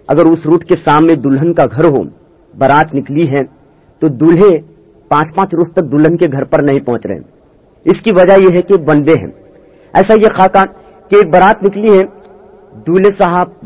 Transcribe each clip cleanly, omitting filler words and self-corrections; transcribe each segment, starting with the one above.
अगर उस रूट के सामने दुल्हन का घर हो, बारात निकली है, तो दूल्हे 5-5 रोज तक दुल्हन के घर पर नहीं पहुंच रहे। इसकी वजह यह है कि बंदे हैं। ऐसा ये खाका कि एक बारात निकली है, दूल्हे साहब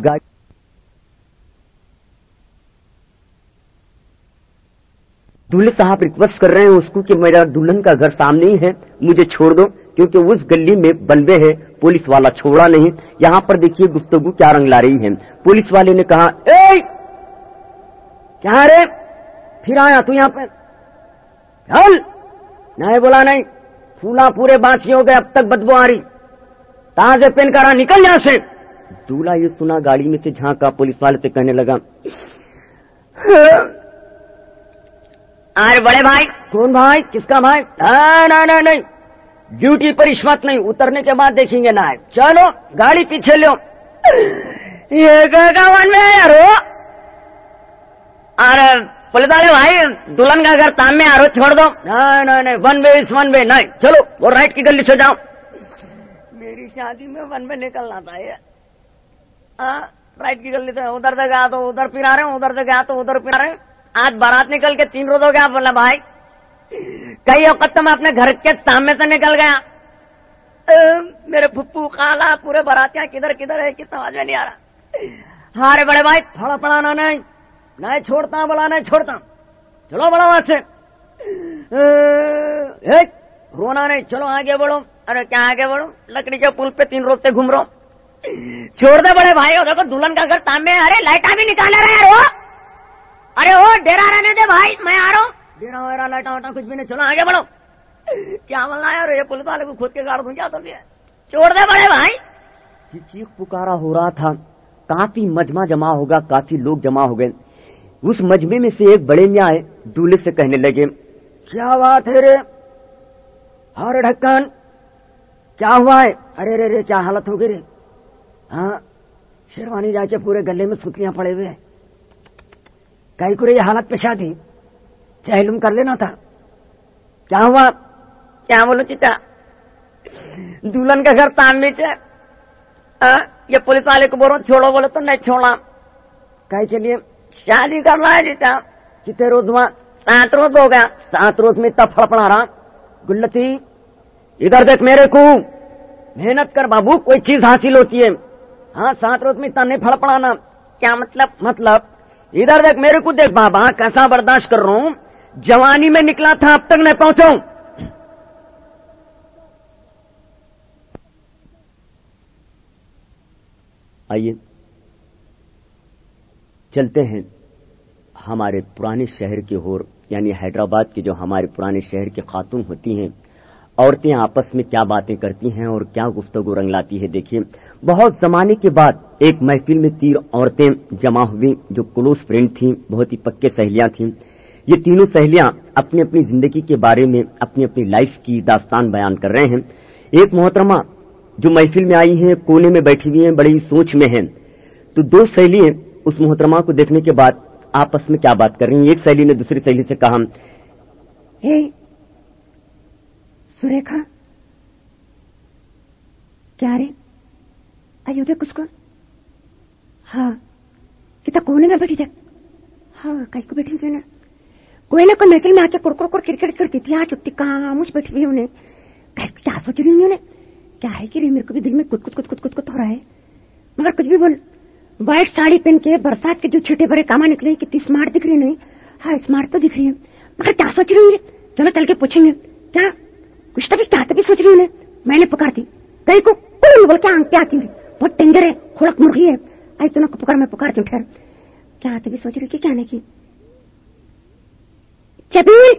रिक्वेस्ट कर रहे हैं उसको कि मेरा दुल्हन का घर सामने ही है, मुझे छोड़ दो, क्योंकि उस गली में बंदे हैं, पुलिस वाला छोड़ा नहीं। यहां पर देखिए गुफ्तगू क्या रंग ला रही है। पुलिस वाले ने कहा, ए क्या रे, फिर आया तू यहाँ पे, चल। नहीं बोला नहीं, फूला पूरे बाकी हो गए, अब तक बदबू आ रही, ताजे पेन करा, निकल यहां से। दूल्हा ये सुना, गाड़ी में से झांका, पुलिस वाले से कहने लगा, अरे बड़े भाई। कौन भाई, किसका भाई? नहीं, ड्यूटी पर रिश्वत नहीं, उतरने के बाद देखेंगे ना। चलो गाड़ी पीछे लो। ये वन में है यारो। अरे पुलिस वाले भाई, दुल्हन का घर सामने आ रहा, छोड़ दो। नहीं, वन वे इस वन वे नहीं, चलो वो राइट की गली से जाओ। मेरी शादी में वन वे निकलना था ये। राइट की गली से, उधर से गया तो उधर फिर आ रहे हैं, उधर से गया तो उधर फिर आ रहे हैं। आज बारात निकल के 3 रोज हो गया। बोला भाई, कई वक्त तो मैं अपने घर के सामने से निकल गया। मेरे फुप्पू खाला पूरे बारातियां किधर किधर है कि समझ में नहीं आ रहा। हाँ रे बड़े भाई, थोड़ा पड़ाना नहीं छोड़ता, बोला नहीं छोड़ता, चलो बड़ा वहां से। रोना नहीं, चलो आगे बढ़ो। अरे क्या आगे बढ़ो, लकड़ी के पुल पे 3 रोज से घूम रहा हूं। छोड़ दे बड़े भाई, देखो दुल्हन का घर सामने। अरे लाइटा भी निकाले रहे यार वो। अरे वो डेरा रहने दे भाई, मैं आ रहा हूँ। डेरा वेरा लाइटा वाटा कुछ भी नहीं, चलो आगे बढ़ो। क्या बोलना यार, ये पुलिस वाले को खुद के गाड़ दूं क्या? तो छोड़ दे बड़े भाई। चीख पुकारा हो रहा था, काफी मजमा जमा होगा, काफी लोग जमा हो गए। उस मजमे में से एक बड़े मियाँ आए, दूल्हे से कहने लगे, क्या बात है रे, अरे ढक्कन क्या हुआ है? अरे रे क्या हालत हो गई रे? हाँ, शेरवानी जाके पूरे गले में सुतलियां पड़े हुए हैं। कहीं को रे ये हालत पे शादी चहलुम कर लेना था। क्या हुआ? क्या बोलो चीचा, दुल्हन का घर सामने से। ये पुलिस वाले को बोलो छोड़ो, बोले तो नहीं छोड़ा। कहीं के लिए शादी करना है चीचा। कितने रोज हुआ? 7 रोज हो गया। 7 रोज में इतना फड़फड़ा रहा। गुल्लती इधर देख मेरे को, मेहनत कर बाबू, कोई चीज हासिल होती है। हाँ 7 रोज में इतना नहीं फड़फड़ाना। क्या मतलब इधर देख मेरे को, देख बाबा कैसा बर्दाश्त कर रहा हूं। जवानी में निकला था, अब तक नहीं पहुंचा हूं। आइए चलते हैं हमारे पुराने शहर की ओर, यानी हैदराबाद के जो हमारे पुराने शहर की खातून होती हैं, औरतें आपस में क्या बातें करती हैं और क्या गुफ्तगू रंग लाती है। देखिए, बहुत जमाने के बाद एक महफिल में 3 औरतें जमा हुई जो क्लोज फ्रेंड थीं, बहुत ही पक्के सहेलियां थीं। ये तीनों सहेलियां अपनी अपनी जिंदगी के बारे में अपनी अपनी लाइफ की दास्तान बयान कर रहे हैं। एक मोहतरमा जो महफिल में आई हैं, कोने में बैठी हुई हैं, बड़ी सोच में हैं। तो 2 सहेलियां उस मोहतरमा को देखने के बाद आपस में क्या बात कर रही हैं। एक सहेली ने दूसरी सहेली से कहा, हे सुरेखा, क्या रे आयो देख उसको। हाँ कितना कोने में बैठी देख। हाँ कहीं को बैठी हुई ना, कोई ना कोई महफिल में आके कुरकुर क्रिकेट करती थी। हाँ चुप्ती खामोश बैठी हुई उन्हें। क्या सोच रही हूँ उन्हें, क्या है कि रे, मेरे को भी दिल में कुछ हो रहा है, मगर कुछ भी बोल। व्हाइट साड़ी पहन के बरसात के जो छोटे बड़े कामा निकले, कितनी स्मार्ट दिख रही है। हाँ स्मार्ट तो दिख रही है, मगर क्या सोच रही हूँ? चलो चल के पूछेंगे। क्या कुछ तभी सोच रही हूँ। मैंने पुकारती कहीं को कोई बोल क्या आती है, बहुत डेंजर है, खुड़क मुर्गी है। आई तो पुकार, मैं पुकारती हूँ। ठहर, क्या तभी सोच रही क्या नहीं की? जबील,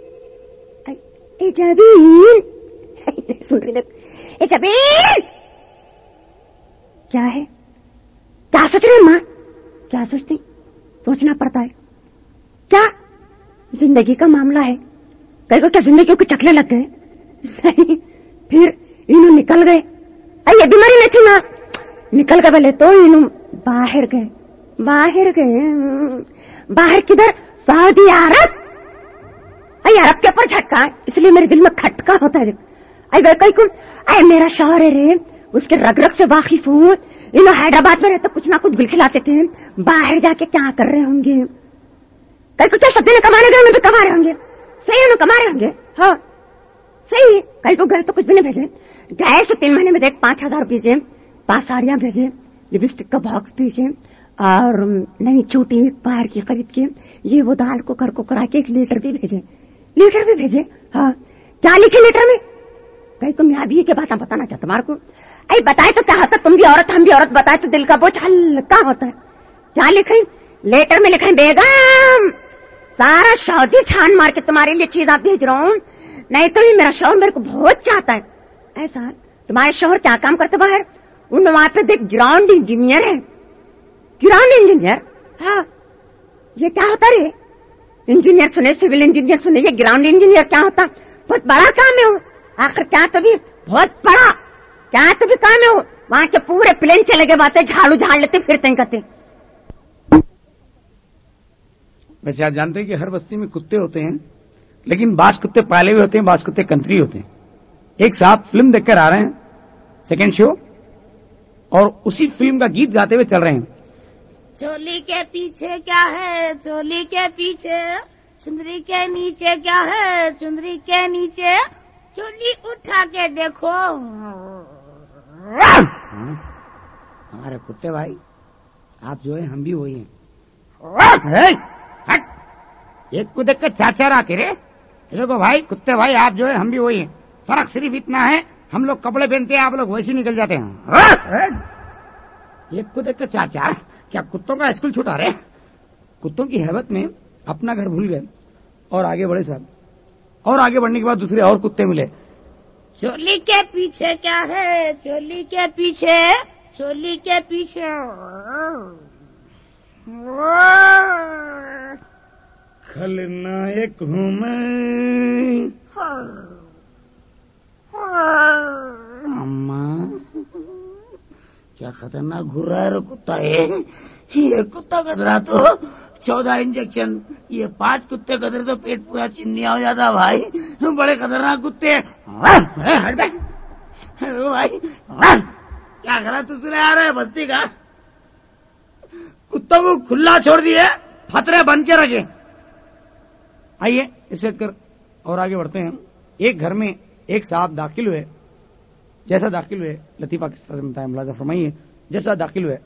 जबील सुन रही देख, जबील क्या है? क्या सोच रही माँ? क्या सोचती? सोचना पड़ता है क्या? जिंदगी का मामला है। कहीं को क्या जिंदगी के चकले लग गए? नहीं, फिर इन्हों निकल गए। ये बीमारी नहीं थी ना, निकल गए बोले तो इन्हों बाहर गए। बाहर किधर? सऊदी अरब। अरब के ऊपर झटका, इसलिए मेरे दिल में खटका होता है। कहीं को मेरा शौहर है रे, उसके रग रग से वाकिफ हूँ, इन हैदराबाद में रहते कुछ ना कुछ बिल खिलाते थे, बाहर जाके क्या कर रहे होंगे, कल कुछ सब दिन कमाने गए तो कमा रहे होंगे, सही है ना, कमा रहे होंगे, हाँ सही है। कल को गए तो कुछ भी नहीं भेजे, गए तो 3 महीने में देख 5,000 भेजे, 5 साड़ियां भेजे, लिपस्टिक का बॉक्स भेजे और नई चोटी पैर की खरीद के, ये वो दाल को कर को करा के 1 लीटर भी भेजे, हाँ क्या लिखे लीटर में, कहीं तुम यहाँ भी के बात बताना चाहते तुम्हारे को, अरे बताए तो क्या होता, तुम भी औरत हम भी औरत, बताए तो दिल का बोझ हल्का होता है। क्या लिखे लेटर में, लिखे बेगम सारा सऊदी छान मार के तुम्हारे लिए चीज आप भेज रहा हूँ, नहीं तो ये मेरा शौहर मेरे को बहुत चाहता है। ऐसा तुम्हारे शौहर क्या काम करते बाहर, उन वहां पे देख ग्राउंड इंजीनियर है, ग्राउंड इंजीनियर, हाँ ये क्या होता रे, इंजीनियर सुने, सिविल इंजीनियर सुने, ये ग्राउंड इंजीनियर क्या होता, बहुत बड़ा काम है वो, आखिर क्या तभी बहुत बड़ा क्या तभी काम है वो, वहां के पूरे प्लेन चले गए, बातें झाड़ू झाड़ लेते फिरते करते। वैसे आप जानते हैं कि हर बस्ती में कुत्ते होते हैं, लेकिन बास कुत्ते पाले हुए होते हैं, बास कुत्ते कंट्री होते हैं। एक साहब फिल्म देखकर आ रहे हैं, सेकेंड शो, और उसी फिल्म का गीत गाते हुए चल रहे हैं। चोली के पीछे क्या है, चोली के पीछे, चुंदरी के नीचे क्या है, चुंदरी के नीचे, चोली उठा के देखो। हमारे कुत्ते भाई आप जो है हम भी वही हैं। एक को देख कर 4 आते रे, देखो भाई कुत्ते भाई आप जो है हम भी वही हैं, फर्क सिर्फ इतना है हम लोग कपड़े पहनते हैं, आप लोग वैसे निकल जाते हैं। एक को देख कर 4, क्या कुत्तों का स्कूल छूटा रहे, कुत्तों की हैबत में अपना घर भूल गए और आगे बढ़े साहब, और आगे बढ़ने के बाद दूसरे और कुत्ते मिले। चोली के पीछे क्या है, चोली के पीछे, चोली के पीछे, खलनायक हूँ मैं, अम्मा क्या खतरनाक घूर रहा है रे कुत्ता, ये कुत्ता कतरा तो 14 इंजेक्शन, ये 5 कुत्ते कतरे तो पेट पूरा चिन्निया हो जाता भाई, बड़े खतरनाक कुत्ते। हट भाई क्या करा तुझे आ रहा है बस्ती का, कुत्तों को खुला छोड़ दिए, फतरे बन के रखे। आइए इसे कर और आगे बढ़ते हैं। एक घर में एक साहब दाखिल हुए, जैसा दाखिल हुए लतीफा किस तरह से बताया मुलाजा फरमाइए, जैसा दाखिल हुए,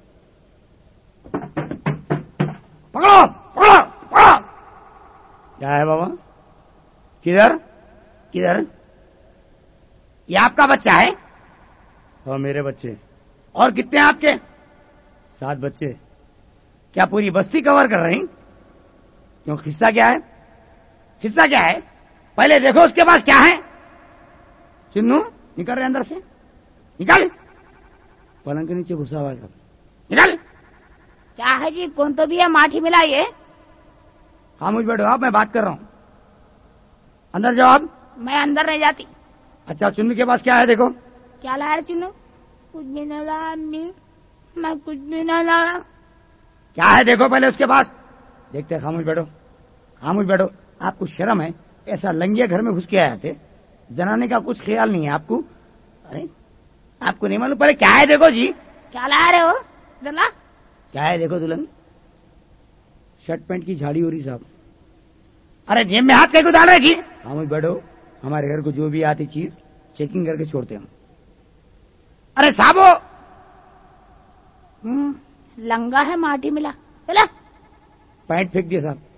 पकड़ो पकड़ो पकड़ो, क्या है बाबा, किधर किधर, ये आपका बच्चा है? हाँ मेरे बच्चे। और कितने हैं आपके? 7 बच्चे। क्या पूरी बस्ती कवर कर रही? क्यों, हिस्सा क्या है, हिस्सा क्या है, पहले देखो उसके पास क्या है। चिन्नू निकल रहे अंदर से, निकल, पलंग के नीचे घुसा हुआ है सब, निकल। क्या है जी, कौन तो भी है, माठी मिला ये। खामोश बैठो आप, मैं बात कर रहा हूँ, अंदर जाओ आप। मैं अंदर नहीं जाती। अच्छा चुन्नू के पास क्या है देखो। क्या लाया रे चिन्नू? कुछ भी नहीं लाया अम्मी, मैं कुछ भी नहीं लाया। क्या है देखो पहले उसके पास, देखते हैं। खामोश बैठो, खामोश बैठो, आपको शर्म है, ऐसा लंगिया घर में घुस के आए थे, जनाने का कुछ ख्याल नहीं है आपको। अरे आपको नहीं मालूम, पहले क्या है देखो जी। क्या ला रहे हो दला? क्या है देखो दुल्हन, शर्ट पैंट की झाड़ी हो रही साहब। अरे जेब में हाथ कैसे डाल रहे जी। खामोश बैठो, हमारे घर को जो भी आती चीज चेकिंग करके छोड़ते हम। अरे साहबो, लंगा है, माटी मिला, चला। पैंट फेंक दिया साहब,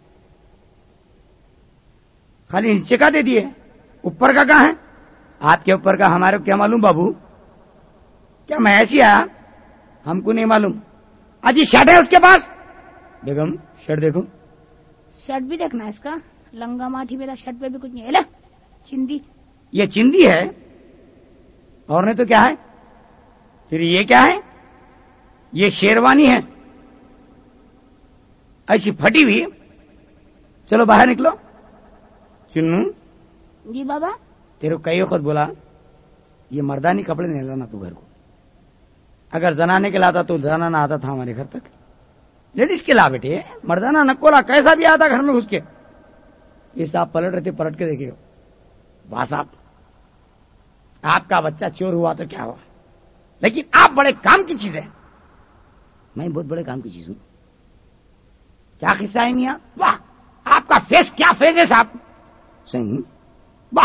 खाली नीचे का दे दिए, ऊपर का कहाँ है? आपके ऊपर का हमारे क्या मालूम बाबू, क्या मैं ऐसी आया, हमको नहीं मालूम। अजी शर्ट है उसके पास, बेगम शर्ट देखो। शर्ट भी देखना है इसका, लंगा माठी मेरा, शर्ट पे भी कुछ नहीं है। ले चिंदी, ये चिंदी है, और नहीं तो क्या है, फिर ये क्या है, ये शेरवानी है, ऐसी फटी हुई। चलो बाहर निकलो। चिन्नू जी बाबा। तेरे को कई वक्त बोला ये मर्दानी कपड़े नहीं लाना तू घर को, अगर जनाने के लाता तो जनाना आता था हमारे घर तक, लेडीज के ला बेटे, मर्दाना नकोला कैसा भी आता घर में घुस के। ये साहब पलट रहे थे, पलट के देखिए, वाह साहब आपका बच्चा चोर हुआ तो क्या हुआ, लेकिन आप बड़े काम की चीज है। मैं बहुत बड़े काम की चीज हूं। क्या किस्सा है मियां? वाह, आपका फेस क्या फेस है साहब। सही, वाह।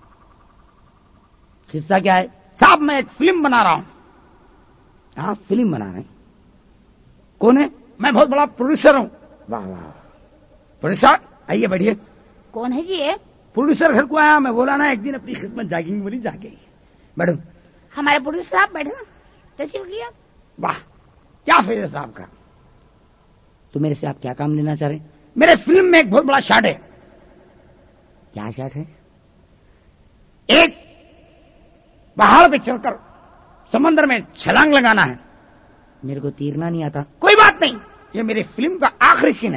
किस्सा क्या है साहब? मैं एक फिल्म बना रहा हूं। हाँ, फिल्म बना रहे हैं। कौन है? मैं बहुत बड़ा प्रोड्यूसर हूं। वाह वाह, प्रोड्यूसर आइए बैठिए। कौन है जी ये? प्रोड्यूसर घर को आया। मैं बोला ना एक दिन अपनी खिदमत जागेंगी, बोली जाके बैठो। हमारे प्रोड्यूसर साहब बैठे ना, तशरीफ लिया। वाह, क्या फेस है साहब का। तो मेरे से आप क्या काम लेना चाह रहे हैं? मेरे फिल्म में एक बहुत बड़ा शॉट है। क्या शॉट है? एक पहाड़ पे चढ़कर समंदर में छलांग लगाना है। मेरे को तीरना नहीं आता। कोई बात नहीं, ये मेरी फिल्म का आखिरी सीन है।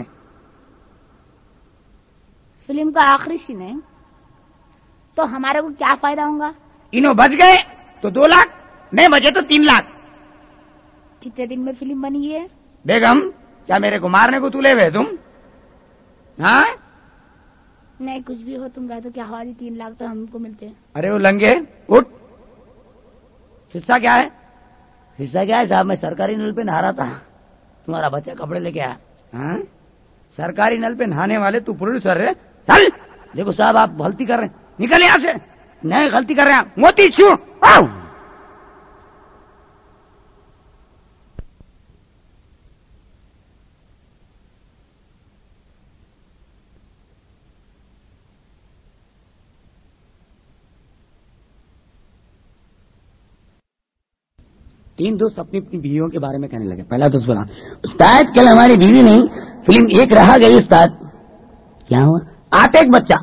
फिल्म का आखिरी सीन है तो हमारे को क्या फायदा होगा? इन्हों बच गए तो 2 लाख, नहीं बचे तो 3 लाख। कितने दिन में फिल्म बनी है? बेगम, क्या मेरे को मारने को तुले हुए तुम? हाँ, नहीं कुछ भी हो तुम गए तो क्या हमारी 3 लाख तो हमको मिलते हैं। अरे वो लंगे उठ। हिस्सा क्या है? हिस्सा क्या है साहब? मैं सरकारी नल पे नहा रहा था, तुम्हारा बच्चा कपड़े लेके आया। हाँ, सरकारी नल पे नहाने वाले तू प्रोड्यूसर है? चल देखो साहब, आप गलती कर रहे हैं, निकल यहां से। नहीं गलती कर रहे हैं, मोती छू। 3 दोस्त अपनी अपनी बीवियों के बारे में कहने लगे। पहला दोस्त बोला, उस्ताद कल हमारी बीवी नहीं, फिल्म एक रहा गई उस्ताद। क्या हुआ? आते एक बच्चा।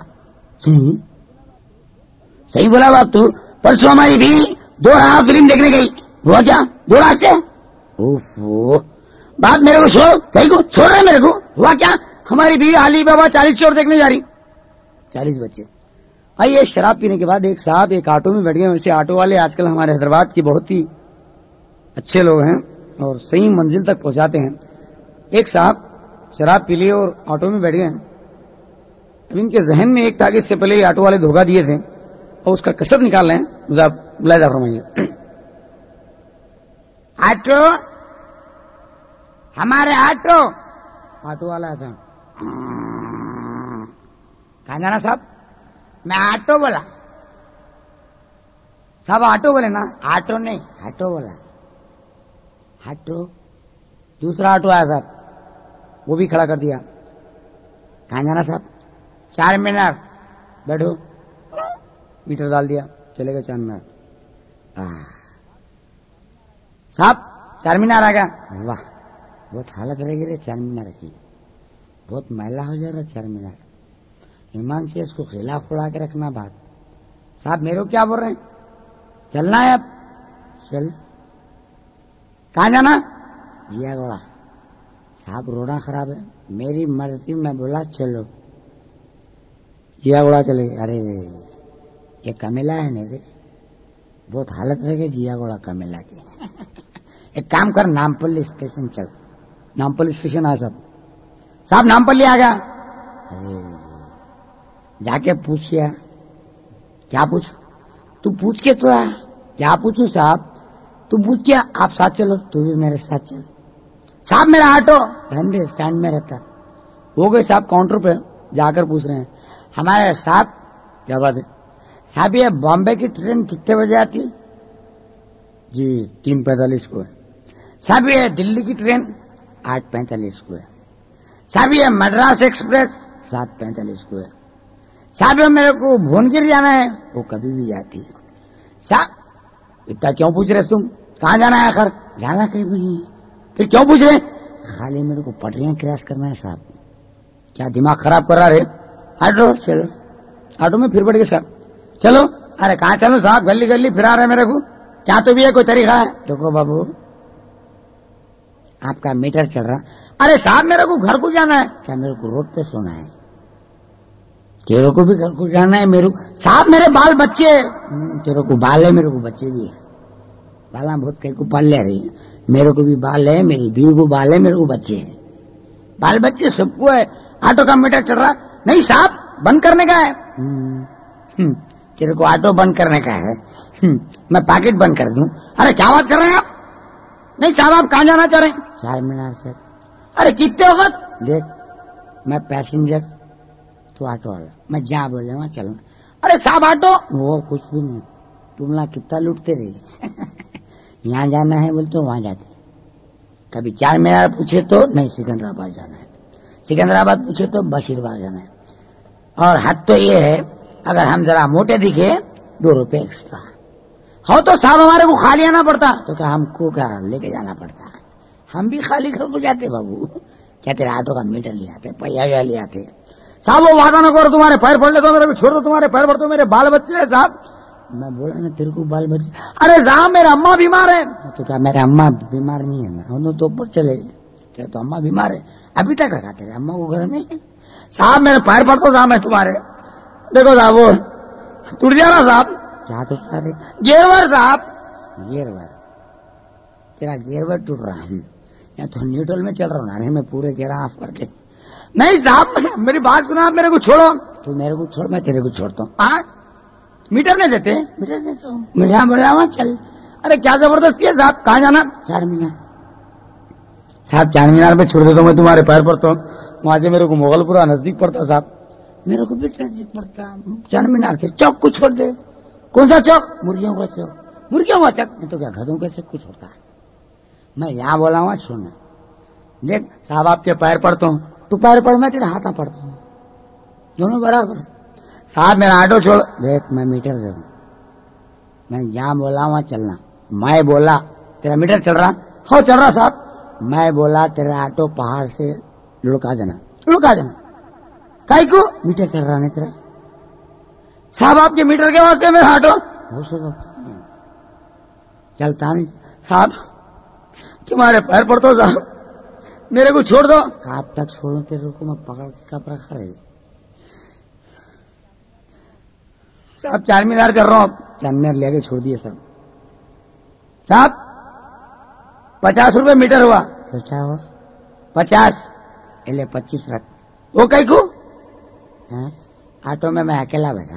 सही बोला बाप तू। परसों हमारी बीवी 2 रहा फिल्म देखने गई। हुआ क्या? 2 लाख से? ओफो, बात मेरे को छोड़, कहीं को छोड़ रहे मेरे को। हुआ क्या? हमारी बीवी अली बाबा 40 चोर देखने जा रही। 40 बच्चे। आइए, शराब पीने के बाद एक साहब एक ऑटो में बैठ गए। वैसे ऑटो वाले आजकल हमारे हैदराबाद की बहुत ही अच्छे लोग हैं और सही मंजिल तक पहुंचाते हैं। एक साहब शराब पी लिए और ऑटो में बैठ गए। अब इनके जहन में एक था कि इससे पहले ऑटो वाले धोखा दिए थे और उसका कसर निकाल रहे हैं। मुलायजा फरमाइए। ऑटो, हमारे ऑटो। ऑटो वाला ऐसा, कहाँ जाना साहब? मैं ऑटो बोला साहब। ऑटो बोले ना? ऑटो नहीं, ऑटो बोला। ऑटो, दूसरा ऑटो आया साहब, वो भी खड़ा कर दिया। कहाँ जाना साहब? 4 मीनार। बैठो। मीटर डाल दिया, चले गए 4 मीनार। साहब 4 मीनार आ गया। वाह, बहुत हालत रहेगी रे 4 मीनार की, बहुत मैला हो जाएगा 4 मीनार। ईमान से इसको खिलाफ उड़ा के रखना बात। साहब मेरे को क्या बोल रहे हैं? चलना है अब? चल। कहाँ जाना? जिया गोड़ा। साहब रोड़ा खराब है, मेरी मर्जी, मैं बोला चलो। जिया गोड़ा चले। अरे ये कमेला है नहीं रे, बहुत हालत रहेगी जिया गोड़ा कमेला की। एक काम कर, नामपल्ली स्टेशन चल। नामपल्ली स्टेशन आ सब। साहब नामपल्ली आ गया। अरे जाके पूछिया। क्या पूछ? तू पूछ के तो आ। क्या पूछू साहब? तू पूछ के आप साथ चलो, तू भी मेरे साथ चल। साहब मेरा ऑटो रहने स्टैंड में रहता। हो गए साहब काउंटर पे जाकर पूछ रहे हैं हमारे साहब। क्या बात है साहब? ये बॉम्बे की ट्रेन कितने बजे आती है? जी 3:45 को है। साहब ये दिल्ली की ट्रेन 8:45 को है। साहब ये मद्रास एक्सप्रेस 7:45 को है। साहब मेरे को भुवनगिर जाना है, वो कभी भी जाती है। साहब इतना क्यों पूछ रहे तुम? कहाँ जाना है आखिर? जाना कहीं भी नहीं है, फिर क्यों पूछ रहे? खाली मेरे को पटरियां क्रॉस करना है साहब। क्या दिमाग खराब कर रहा है? ऑटो चलो। ऑटो में फिर बढ़ गए साहब। चलो। अरे कहाँ चलो साहब? गली गली फिरा रहे मेरे को। क्या तो भी है कोई तरीका है? देखो बाबू आपका मीटर चल रहा। अरे साहब मेरे को घर को जाना है। क्या मेरे को रोड पे सोना है? तेरे को भी घर को जाना है? मेरे साहब मेरे बाल बच्चे। तेरे को बाल है, मेरे को बच्चे भी है। बाला बहुत कहीं को पाल ले रही है। मेरे को भी बाल है, मेरी बीवी को बाल है, मेरे को बच्चे हैं। बाल बच्चे सबको है। ऑटो का मीटर चल रहा नहीं साहब, बंद करने का है। तेरे को ऑटो बंद करने का है। मैं पैकेट बंद कर दूं? अरे क्या बात कर रहे हैं आप? नहीं साहब, आप कहाँ जाना चाह रहे हैं? चार मीनार सर। अरे कितने वक्त? देख, मैं पैसेंजर, तो ऑटो वाला, मैं जहाँ बोले वहाँ चलना। अरे साहब ऑटो वो कुछ भी नहीं, तुम लोग कितना लूटते रहे। यहाँ जाना है बोलते तो वहाँ जाते, कभी चार मीनार पूछे तो नहीं सिकंदराबाद जाना है, सिकंदराबाद पूछे तो बशीरबाग जाना है। और हद तो ये है, अगर हम जरा मोटे दिखे 2 रुपए एक्स्ट्रा हो तो साहब हमारे को खाली आना पड़ता, तो क्या हमको क्या लेके जाना पड़ता? हम भी खाली घर को जाते बाबू। क्या तेरे ऑटो का मीटर ले आते, पहिया ले आते? साहब वो वादा न करो, तुम्हारे पैर पड़ ले तो मेरे को छोड़ दो, तुम्हारे पैर पड़ तो मेरे बाल बच्चे हैं साहब। मैं बोला ना तेरे को बाल बच्चे? अरे साहब मेरा अम्मा बीमार है। तो क्या मेरे अम्मा बीमार नहीं है ना? हम तो ऊपर चले क्या, तो अम्मा बीमार है, अभी तक रखा तेरे अम्मा को घर में। साहब मेरे पैर पड़ तो साहब मैं तुम्हारे, देखो साहब वो टूट जा रहा साहब। क्या टूट रहा है? गेरवर साहब, गेरवर, तेरा गेरवर टूट रहा है। या तो न्यूट्रल में चल रहा हूँ, मैं पूरे गेरा ऑफ करके। नहीं साहब मेरी बात सुना, आप मेरे को छोड़ो। तू मेरे को छोड़, मैं तेरे को छोड़ता हूँ। मीटर नहीं देते? मीटर देता हूँ, मीठा बोल रहा हूँ चल। अरे क्या जबरदस्ती है साहब, कहाँ जाना? चार मीनार। साहब चार मीनार पे छोड़ देता हूँ, मैं तुम्हारे पैर पड़ता हूँ। वहां से मेरे को मुगलपुरा नजदीक पड़ता साहब, मेरे को भी नजदीक पड़ता। चार मीनार से चौक को छोड़ दे। कौन सा चौक? मुर्गियों का चौक। मुर्गियों का चौक नहीं तो क्या गधों का चौक कुछ होता है? मैं यहाँ बोला हुआ सुन, देख साहब आपके पैर पड़ता हूँ, तू पैर पड़, मैं तेरे हाथा पड़ता हूँ, दोनों बराबर। साहब मेरा ऑटो छोड़। देख मैं मीटर दे रहा हूँ, मैं जहाँ बोला वहाँ चलना। मैं बोला तेरा मीटर चल रहा? हो चल रहा साहब। मैं बोला तेरा ऑटो पहाड़ से लुढ़का देना, लुढ़का देना। काई को? मीटर चल रहा नहीं तेरा। साहब आपके मीटर के वास्ते मेरा ऑटो चलता नहीं। साहब तुम्हारे पैर पड़ता हूँ साहब, मेरे को छोड़ दो। कब तक छोड़ू तेरे को, मैं पकड़ के कब रखा रहे। साहब चार मीनार कर रहा हूँ, चार मीनार लेके छोड़ दिए सब। साहब 50 रुपए मीटर हुआ। तो क्या हुआ? 50 ले 25 रख। वो कई को? ऑटो में मैं अकेला बैठा।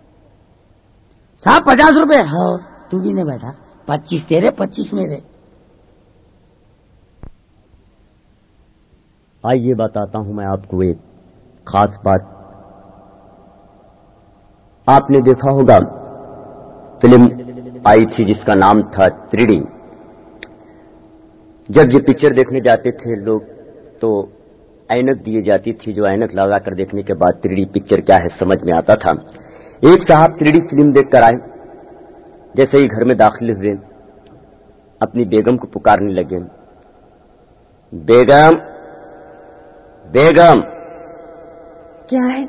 साहब 50 रुपए। हाँ तू भी नहीं बैठा, 25 तेरे 25 मेरे। आइए बताता हूं मैं आपको एक खास बात। आपने देखा होगा फिल्म आई थी जिसका नाम था 3D। जब ये पिक्चर देखने जाते थे लोग तो ऐनक दिए जाती थी, जो ऐनक लगा कर देखने के बाद 3D पिक्चर क्या है समझ में आता था। एक साहब 3D फिल्म देखकर आए, जैसे ही घर में दाखिल हुए अपनी बेगम को पुकारने लगे, बेगम बेगम। क्या है?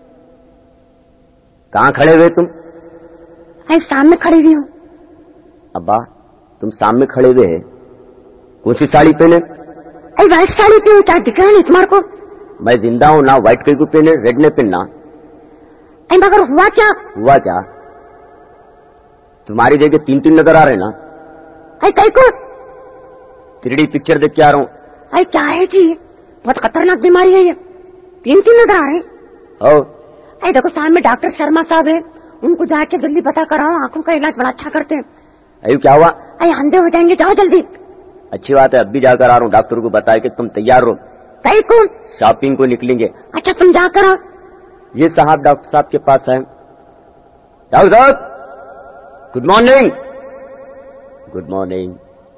कहाँ खड़े हुए तुम? अरे सामने खड़ी हुई हूँ। अब्बा तुम सामने खड़े हुए हैं, कौन सी साड़ी पहने? अरे व्हाइट साड़ी क्यों, क्या दिख रहा है तुम्हारे को? मैं जिंदा हूं ना, व्हाइट कहीं को पहने, रेड ने पहनना। अरे मगर हुआ क्या? हुआ क्या? तुम्हारी जगह 3 नजर आ रहे ना। अरे कहीं को? 3D पिक्चर देख के आ रहा हूँ। अरे क्या है जी, बहुत खतरनाक बीमारी है ये, 3 नजर आ रहे हैं। अरे देखो सामने डॉक्टर शर्मा साहब है, उनको जाके जल्दी पता कराओ, आंखों का इलाज बड़ा अच्छा करते हैं। अरे क्या हुआ? अरे अंधे हो जाएंगे, जाओ जल्दी। अच्छी बात है, अब भी जाकर आ रहा हूँ, डॉक्टर को बताया कि तुम तैयार रहो, कहीं को? शॉपिंग को निकलेंगे। अच्छा तुम जाकर आओ। ये साहब डॉक्टर साहब के पास है। डॉक्टर साहब गुड मॉर्निंग। Good morning.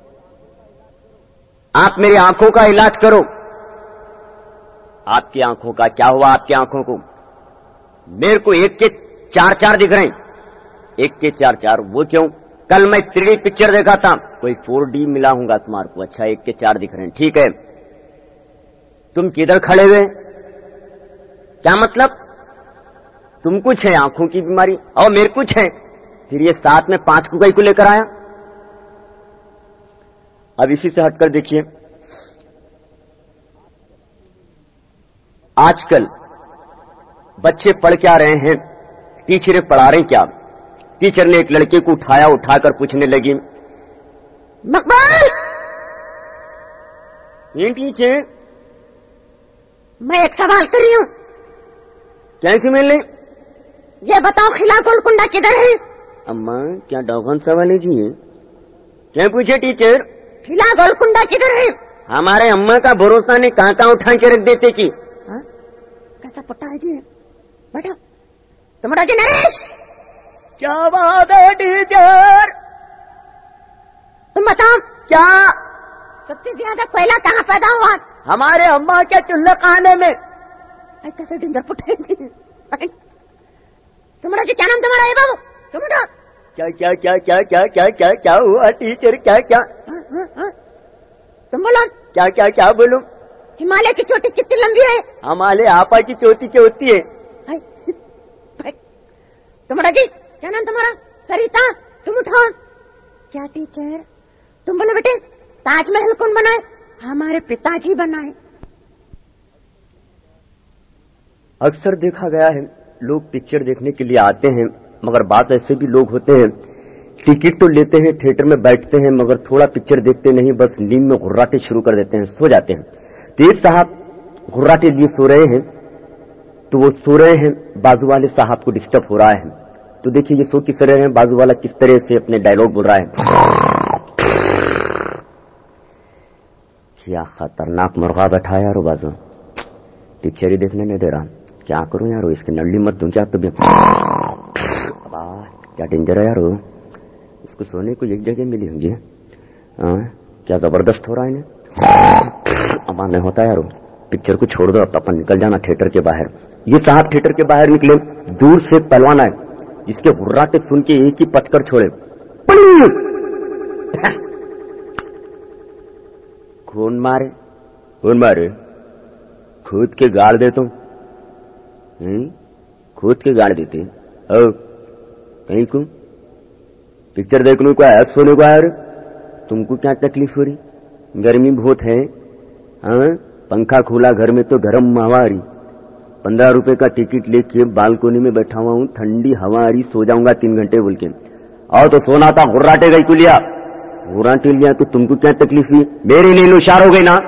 आप मेरी आंखों का इलाज करो। आपकी आंखों का क्या हुआ? आपकी आंखों को मेरे को 1 के 4 दिख रहे हैं। 1 के 4। वो क्यों? कल मैं 3D पिक्चर देखा था, कोई 4D मिला होगा तुम्हारे को। अच्छा 1 के 4 दिख रहे हैं, ठीक है। तुम किधर खड़े हुए? क्या मतलब? तुम कुछ है आंखों की बीमारी और मेरे कुछ है, फिर ये साथ में 5 को कई को लेकर आया। अब इसी से हटकर देखिए, आजकल बच्चे पढ़ क्या रहे हैं, टीचरें पढ़ा रहे क्या। टीचर ने एक लड़के को उठाया, उठाकर पूछने लगी, मकबूल। ये टीचर मैं एक सवाल कर रही हूँ। कैसे मिलने? ये बताओ खिला गोलकुंडा किधर है? अम्मा क्या डॉगन सवाल जी है? क्या पूछे टीचर? खिला गोलकुंडा किधर है? हमारे अम्मा का भरोसा नहीं कहाँ उठा के रख देते की। कैसा पट्टा है जी? बैठो तुम्हारा जी। नरेश क्या बात है टीचर? तुम बताओ क्या? सबसे ज्यादा कोयला कहाँ पैदा हुआ? हमारे अम्मा के चूल्हे खाने में। कैसे डेंजर पुट्टे जी। तुम्हारा जी क्या नाम तुम्हारा है बाबू? तुम्हारा क्या क्या क्या क्या क्या क्या क्या क्या हुआ टीचर? क्या क्या? तुम बोलो। क्या क्या क्या बोलूं? हिमालय की चोटी कितनी लंबी है? हमारे आपा की चोटी क्या होती है? तुम्हारा जी क्या नाम तुम्हारा? सरिता। तुम उठाओ। क्या टीचर? तुम बोलो बेटे ताजमहल कौन बनाए? हमारे पिताजी बनाए। अक्सर देखा गया है लोग पिक्चर देखने के लिए आते हैं, मगर बात ऐसे भी लोग होते हैं टिकट तो लेते हैं, थिएटर में बैठते हैं, मगर थोड़ा पिक्चर देखते नहीं, बस नींद में घुर्राटे शुरू कर देते हैं, सो जाते हैं। तो एक साहब घुर्राटे लिए सो रहे हैं, तो वो सो रहे हैं, बाजू वाले साहब को डिस्टर्ब हो रहा है। तो देखिए ये सो किस रहे हैं, बाजू वाला किस तरह से अपने डायलॉग बोल रहा है। क्या खतरनाक मुर्गा बैठा यार बाजू, पिक्चर ही देखने नहीं दे रहा। क्या करूं यार, इसकी नल्ली मत दूं क्या? तभी क्या डेंजर है यार, इसको सोने को एक जगह मिली होंगी। क्या जबरदस्त हो रहा है इन्हें। अब नहीं होता यार, पिक्चर को छोड़ दो, अपन निकल जाना थिएटर के बाहर। ये साहब थिएटर के बाहर निकले, दूर से पहलवान आए, जिसके हुर्राटे सुन के एक ही पटकर छोड़े। कौन मारे? कौन मारे? खुद के गाड़ दे तुम। खुद के गाड़ देते कहीं को पिक्चर देखने को आया, सोने को आया। तुमको क्या तकलीफ हो रही? गर्मी बहुत है। पंखा खोला घर में तो गर्म हवा आ रही। 15 रुपए का टिकट लेके बालकोनी में बैठा हुआ हूँ, ठंडी हवा आ रही, सो जाऊंगा 3 घंटे बोल के। आओ तो सोना था, घुर्राटे गई को लिया। घुर्राटे लिया तो तुमको क्या तकलीफ हुई? मेरे लिए होशियार हो गई ना।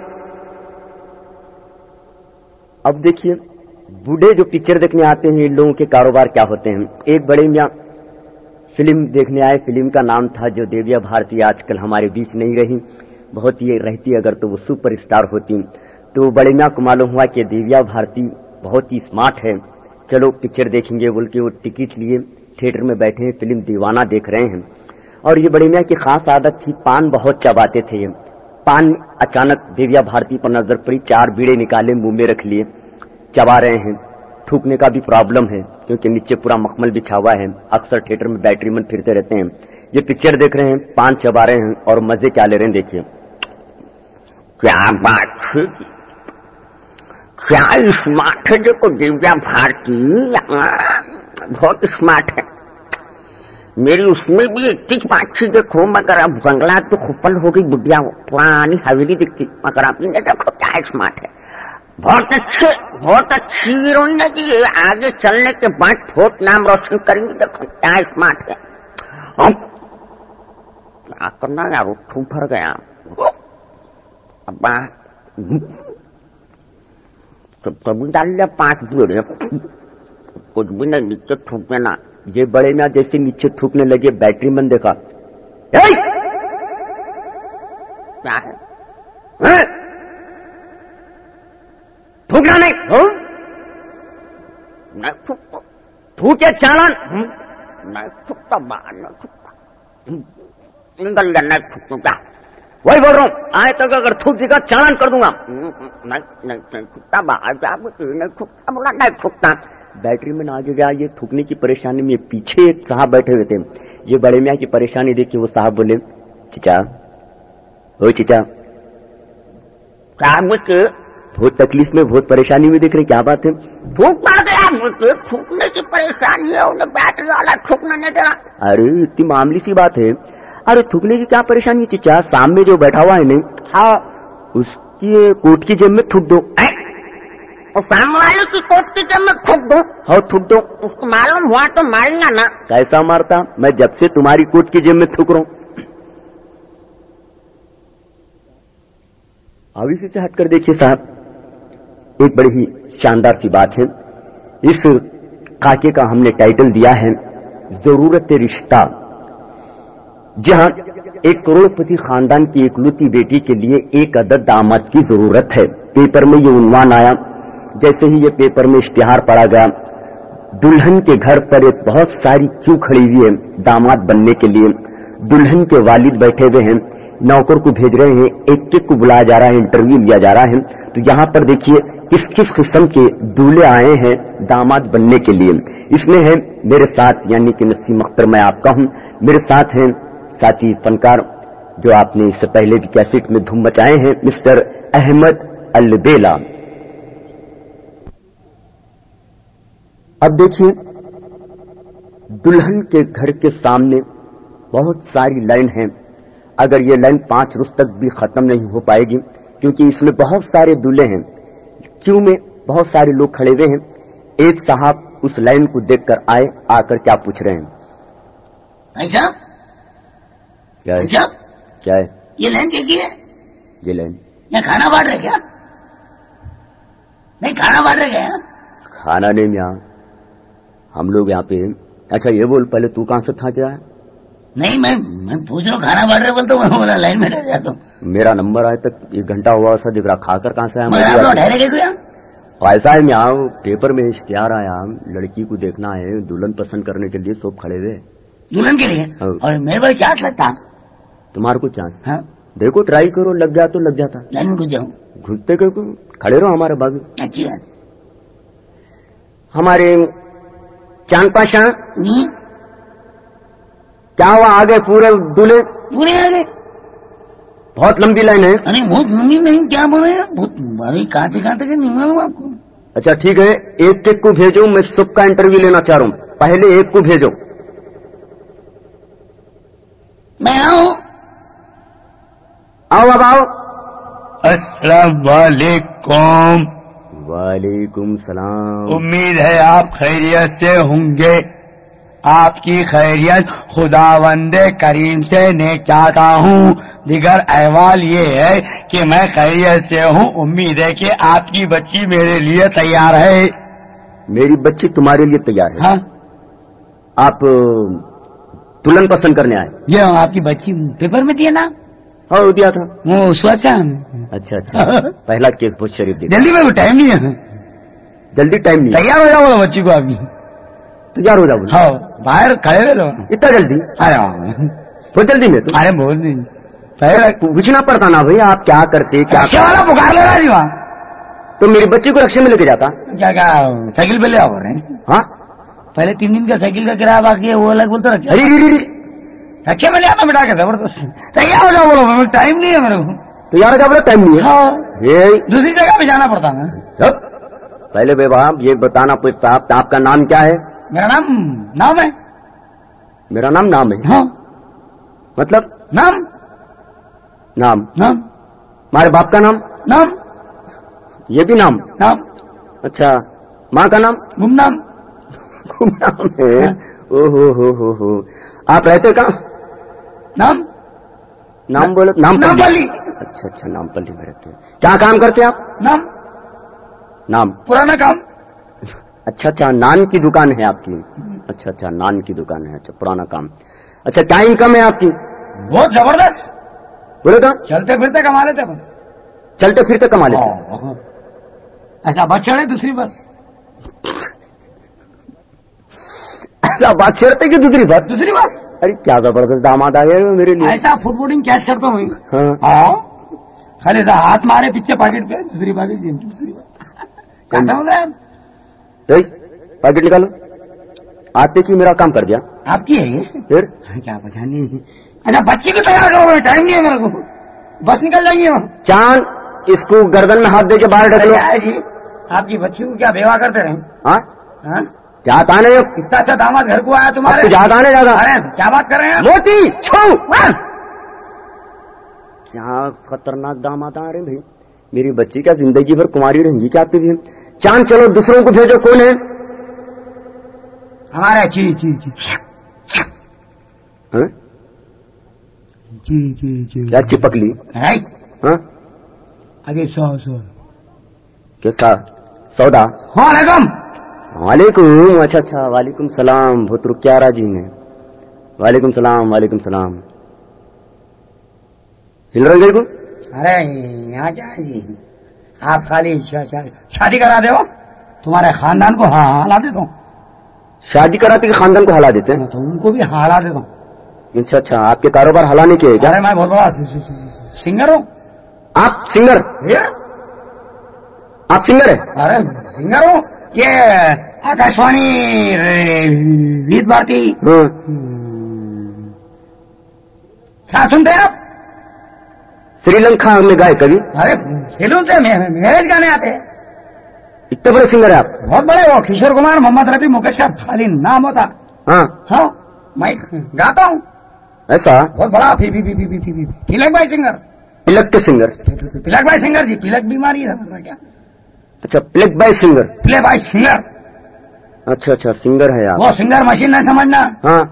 अब देखिए बूढ़े जो पिक्चर देखने आते हैं, इन लोगों के कारोबार क्या होते हैं। एक बड़े मियाँ फिल्म देखने आए, फिल्म का नाम था जो देविया भारती आजकल हमारे बीच नहीं रही, बहुत ही रहती अगर तो वो सुपरस्टार होती। तो बड़े मियाँ को मालूम हुआ कि देविया भारती बहुत ही स्मार्ट है, चलो पिक्चर देखेंगे बोल के वो टिकट लिए थिएटर में बैठे हैं, फिल्म दीवाना देख रहे हैं। और ये बड़े मियाँ की खास आदत थी, पान बहुत चबाते थे। ये पान अचानक देविया भारती पर नजर पड़ी, 4 बीड़े निकाले, मुंह में रख लिए, चबा रहे हैं। थूकने का भी प्रॉब्लम है क्योंकि नीचे पूरा मखमल बिछा हुआ है, अक्सर थिएटर में बैटरी मन फिरते रहते हैं। ये पिक्चर देख रहे हैं, पान चबा रहे हैं और मजे क्या ले रहे हैं। देखिए क्या बात है, क्या स्मार्ट है। देखो दिव्या भारती बहुत स्मार्ट है, मेरी उसमें भी एक चीज बात थी। देखो मगर अब बंगला तो खुपल हो गई, बुढ़िया पुरानी हवेली दिखती, मगर आपने देखो क्या स्मार्ट है। बहुत अच्छी हीरोइन है जी, आगे चलने के बाद बहुत नाम रोशन करेंगे। देखो क्या स्मार्ट है। अब क्या करना यार, उठू भर गया। अब कभी डाल लिया 5 बीड़े, कुछ भी नहीं, नीचे थूक देना। ये बड़े ना जैसे नीचे थूकने लगे, बैटरी मन देखा, क्या है? थूकना नहीं, नहीं थूकता, थूके चालान, नहीं थूकता, बाहर नहीं थूकता, निकल गया, नहीं थूकता। वही बोल रहा हूँ, आए तक अगर थूक देगा चालान कर दूंगा। नहीं थूकता, बाहर जा, नहीं थूकता, बोला नहीं थूकता। बैटरी में आगे गया, ये थूकने की परेशानी में पीछे एक साहब बैठे हुए थे। ये बड़े मियाँ की परेशानी देख के वो साहब बोले, चिचा, ओ चिचा, क्या मुझे बहुत तकलीफ में, बहुत परेशानी में दिख रही, क्या बात है? थूक पड़ गया मुझे, थूकने की परेशानी है, उन्हें बैटरी वाला थूकने नहीं देना। अरे इतनी मामूली सी बात है। अरे थूकने की क्या परेशानी है चिचा? सामने जो बैठा हुआ है नहीं, हाँ, उसकी कोट की जेब में थूक दो। और सामने वाले की कोट की जेब में थूक दो? हाँ थूक दो। उसको मालूम हुआ तो मारेगा ना। कैसा मारता? मैं जब से तुम्हारी कोट की जेब में थूक रहा हूं। अब इसी से हटकर देखिए साहब, एक बड़ी ही शानदार सी बात है। इस खाके का हमने टाइटल दिया है जरूरत रिश्ता। जहां एक करोड़पति खानदान की इकलौती बेटी के लिए एक अदद दामाद की जरूरत है। पेपर में ये उन्वान आया। जैसे ही ये पेपर में इश्तिहार पढ़ा गया, दुल्हन के घर पर एक बहुत सारी क्यू खड़ी हुई है दामाद बनने के लिए। दुल्हन के वालिद बैठे हुए हैं, नौकर को भेज रहे हैं, एक एक को बुलाया जा रहा है, इंटरव्यू लिया जा रहा है। तो यहाँ पर देखिए किस किस किस्म के दूल्हे आए हैं दामाद बनने के लिए। इसमें है मेरे साथ, यानी कि नसीम अख्तर मैं आपका हूं, मेरे साथ हैं साथी फनकार जो आपने इससे पहले भी कैसेट में धूम मचाए हैं, मिस्टर अहमद अलबेला। अब देखिए दुल्हन के घर के सामने बहुत सारी लाइन है। अगर ये लाइन 5 रोज तक भी खत्म नहीं हो पाएगी, क्योंकि इसमें बहुत सारे दूल्हे हैं, क्यू में बहुत सारे लोग खड़े हुए हैं। एक साहब उस लाइन को देखकर आए, आकर क्या पूछ रहे हैं? भाई साहब, क्या है? क्या है ये लाइन क्या की है? ये लाइन यहाँ खाना बांट रहे क्या? नहीं, खाना बांट रहे क्या? खाना नहीं, यहाँ हम लोग यहाँ पे। अच्छा ये बोल, पहले तू कहाँ से था क्या है? नहीं, मैं पूछ रहा हूँ, खाना बांट रहे बोलते, मैं बोला लाइन में रह जाता हूँ। मेरा नंबर आए तक 1 घंटा हुआ, ऐसा दिख रहा। खाकर कहाँ से आया? ठहरे गए यहाँ? ऐसा है, यहाँ पेपर में इश्तिहार आया, लड़की को देखना है, दुल्हन पसंद करने के लिए सब खड़े हुए। दुल्हन के लिए? और मेरे भाई चांस लगता। तुम्हारे को चांस? हाँ? देखो ट्राई करो, लग गया तो लग जाता। लाइन में घुस जाऊँ? घुसते क्यों, खड़े रहो हमारे बाजू। अच्छी बात। हमारे चांद पाशा नहीं, क्या हुआ? आगे पूरे दूल्हे पूरे आ गए। बहुत लंबी लाइन है। अरे बहुत लंबी नहीं, क्या बोले बहुत भारी, कहाँ से नहीं मालूम आपको। अच्छा ठीक है, एक एक को भेजो, मैं सबका इंटरव्यू लेना चाह रहा हूँ। पहले एक को भेजो। मैं आऊँ? आओ अब आओ। अस्सलाम वालेकुम। वालेकुम सलाम। उम्मीद है आप खैरियत से होंगे। आपकी खैरियत खुदावंदे करीम से नेक चाहता हूँ। दिगर अहवाल ये है कि मैं खैरियत से हूँ। उम्मीद है कि आपकी बच्ची मेरे लिए तैयार है। मेरी बच्ची तुम्हारे लिए तैयार है? हाँ? आप दुल्हन पसंद करने आए? ये आपकी बच्ची पेपर में दिया ना? हाँ दिया था। वो सोचा। अच्छा अच्छा। पहला केस बहुत शरीफ दिया। जल्दी में टाइम नहीं है। जल्दी टाइम नहीं। तैयार हो जाओ बच्ची को आपकी। तैयार हो जाओ? हाँ, बाहर खड़े रहे लोग। इतना जल्दी? अरे बहुत जल्दी में? तो अरे बहुत नहीं, पहले पूछना पड़ता ना भैया, आप क्या करते क्या? रक्षा वाला पुकार ले रहा जी वहाँ। तो मेरी बच्ची को रक्षा में लेके जाता। क्या क्या साइकिल पे ले आओ रहे? हाँ, पहले 3 दिन का साइकिल का किराया बाकी है, वो अलग बोलते रक्षा। अरे रक्षा में ले आता बेटा के जबरदस्त। तैयार हो जाओ, बोलो टाइम नहीं है मेरे को। तो यार क्या बोला टाइम नहीं है? हाँ, ये दूसरी जगह भी जाना पड़ता है। सब पहले बेबाब ये बताना पड़ता, आपका नाम क्या है? मेरा नाम है। मेरा नाम है? हाँ। मतलब नाम हमारे बाप का नाम? ये भी नाम? अच्छा, माँ का नाम? गुमनाम है। ओहो हो। आप रहते कहाँ? नाम बोलो। नामपल्ली। अच्छा, नामपल्ली में रहते हैं। क्या काम करते हैं आप? नाम पुराना काम। अच्छा, नान की दुकान है आपकी? अच्छा, नान की दुकान है। अच्छा, पुराना काम। अच्छा, क्या इनकम है आपकी? बहुत जबरदस्त। बोलो तो। चलते फिरते कमा लेते। चलते फिरते कमा लेते? ऐसा बस चढ़े दूसरी बस। ऐसा बात चढ़ते कि दूसरी बस? अरे क्या जबरदस्त दामाद आ गए मेरे लिए। ऐसा फुटबोर्डिंग कैच करता हूँ। हाँ। खाली ऐसा हाथ मारे पीछे पॉकेट पे, दूसरी पॉकेट दूसरी बात। क्या समझ रहे हैं? पॉकेट निकालो। आते की मेरा काम कर दिया। आपकी है ये? फिर क्या पता नहीं। अच्छा, बच्ची को तैयार करो, टाइम नहीं है मेरे को। बस निकल जाएंगे वहाँ। चांद, इसको गर्दन में हाथ दे के बाहर ढक लो। जी, आपकी बच्ची को क्या बेवा करते रहे? हाँ? जाता नहीं। इतना अच्छा दामाद घर को आया तुम्हारे। ज्यादा नहीं ज्यादा। अरे क्या बात कर रहे हैं? मोती छू। क्या खतरनाक दामाद आ रहे भाई। मेरी बच्ची क्या जिंदगी भर कुमारी रहेंगी क्या आपके भी? चांद चलो दूसरों को भेजो। कौन है? हमारे जी। हाँ? जी। क्या चिपकली? हाँ? आगे 100 क्या सौदा? वालेकुम। वालेकुम। अच्छा अच्छा, वालेकुम सलाम। बहुत रुक्यारा जी ने। वालेकुम सलाम, वालेकुम सलाम। हिल रही गई को? अरे यहाँ क्या है जी, आप खाली शादी करा दे हो, तुम्हारे खानदान को हला देता हूँ। शादी कराते कि खानदान को हला देते हैं? तो उनको भी हला देता हूँ। अच्छा अच्छा, आपके कारोबार हलाने के है क्या? अरे मैं बहुत बड़ा सिंगर हूँ। आप सिंगर? आप सिंगर है? अरे सिंगर हूँ, ये आकाशवाणी विविध भारती क्या सुनते हैं आप? श्रीलंका में गाए कभी? अरे फिल्म से मेरे गाने आते हैं। इतने बड़े सिंगर है आप? बहुत बड़े हो, किशोर कुमार, मोहम्मद रफी, मुकेश का खाली नाम होता। हाँ हाँ, मैं गाता हूँ। ऐसा? बहुत बड़ा तिलक भाई सिंगर। तिलक के सिंगर? तिलक भाई सिंगर जी, तिलक बीमारी है क्या? अच्छा, playback singer. Playback singer. अच्छा अच्छा, सिंगर है आप? वो सिंगर मशीन नहीं समझना। हाँ,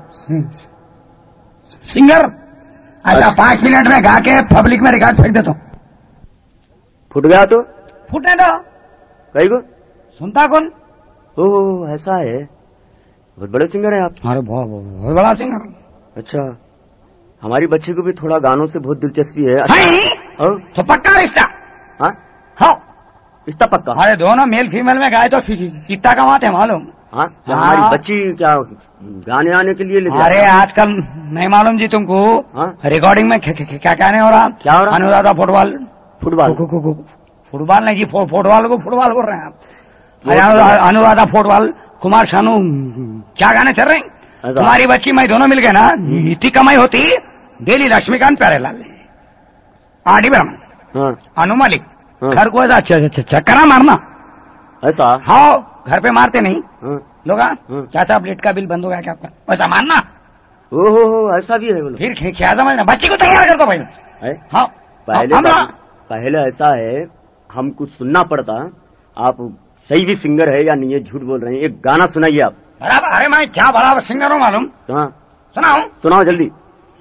सिंगर अच्छा 5 मिनट में गा के पब्लिक में रिकॉर्ड फेंक देता हूँ। फुट गया तो? फुटने दो। कहीं को? सुनता कौन? ओह ऐसा है, बहुत बड़े सिंगर है आप। अरे बहुत बड़ा सिंगर। अच्छा, हमारी बच्ची को भी थोड़ा गानों से बहुत दिलचस्पी है। अच्छा, तो पक्का रिश्ता? हाँ हाँ, रिश्ता पक्का। अरे दोनों मेल फीमेल में गाए तो कितना कमाते हैं मालूम? हाँ, हमारी बच्ची क्या गाने आने के लिए ले? अरे आजकल नहीं मालूम जी तुमको? हाँ? रिकॉर्डिंग में क्या कहने हो रहा? क्या हो रहा? अनुराधा फुटबॉल। फुटबॉल? फुटबॉल नहीं जी, फुटबॉल को फुटबॉल बोल रहे हैं आप। अनुराधा फुटबॉल, कुमार शानू क्या गाने चल रहे हैं? तुम्हारी बच्ची मैं दोनों मिल गए ना, इतनी कमाई होती डेली। लक्ष्मीकांत प्यारेलाल, आर.डी. बर्मन, अनु मलिक, घर को ऐसा चक्करा मारना। ऐसा? हाँ, घर पे मारते नहीं लोग। क्या था, प्लेट का बिल बंद हो गया क्या आपका? वैसा मानना। ओहो, ऐसा भी है? बोलो फिर क्या समझना, बच्ची को तैयार कर दो भाई। हाँ, पहले ऐसा है, हमको सुनना पड़ता। आप सही भी सिंगर है या नहीं है, झूठ बोल रहे हैं। एक गाना सुनाइए आप। बराबर। अरे मैं क्या बराबर सिंगर हूँ मालूम? सुनाऊं? सुनाओ जल्दी।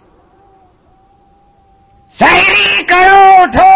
शायरी करो उठो।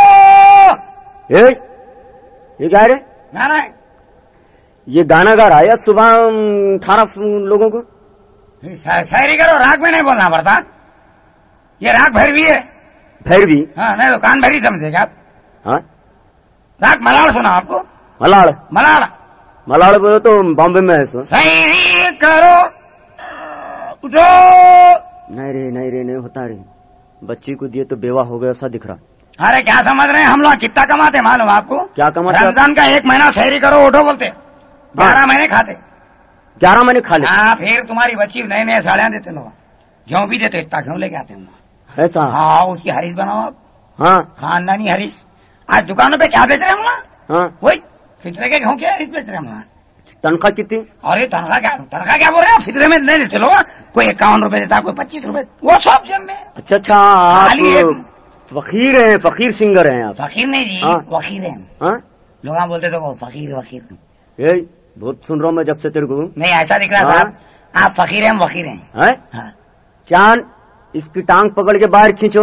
ये क्या है? गाना है। ये गाना गा रहा है या सुबह 18 लोगों को? शायरी करो, राग में नहीं बोलना पड़ता। ये राग भैरवी है। भैरवी? हाँ, नहीं तो कान भैरवी समझेगा आप। हाँ, राग मलाड़ सुना आपको? मलाड़? मलाड़ मलाड़ बोलो तो बॉम्बे में है। सो शायरी करो उठो। नहीं रे, नहीं होता रे। बच्ची को दिए तो बेवा हो गया, ऐसा दिख रहा। अरे क्या समझ रहे हैं, हम लोग कितना कमाते मालूम आपको? क्या कमाते? रमजान का 1 महीना शायरी करो उठो बोलते, 11 महीने खाते। 11 महीने खा ले? हाँ, फिर तुम्हारी बच्ची नए साड़ियाँ देते लोग, घ्यों भी देते, इतना घ्यों लेके आते हैं। ऐसा? हाँ, उसकी हरीश बनाओ आप। हाँ, खानदानी हरीश। आज दुकानों पे क्या बेच रहे हैं हम लोग? हाँ, वही फितरे के घ्यों के हरीश बेच रहे हैं हम लोग। तनख्वाह कितनी? अरे तनख्वाह क्या बोल रहे हैं? फितरे में नहीं देते लोग। कोई 51 रुपए देता, कोई 25 रुपए, वो सब जेब में। अच्छा, आप फकीर हैं, फकीर सिंगर हैं आप? फकीर नहीं जी, वकीर हैं। लोग बोलते तो फकीर वकीर। बहुत सुन रहा हूँ मैं जब से तेरे को। नहीं, ऐसा दिख रहा था आप फकीर हैं, वकीर हैं। चांद, इसकी टांग पकड़ के बाहर खींचो।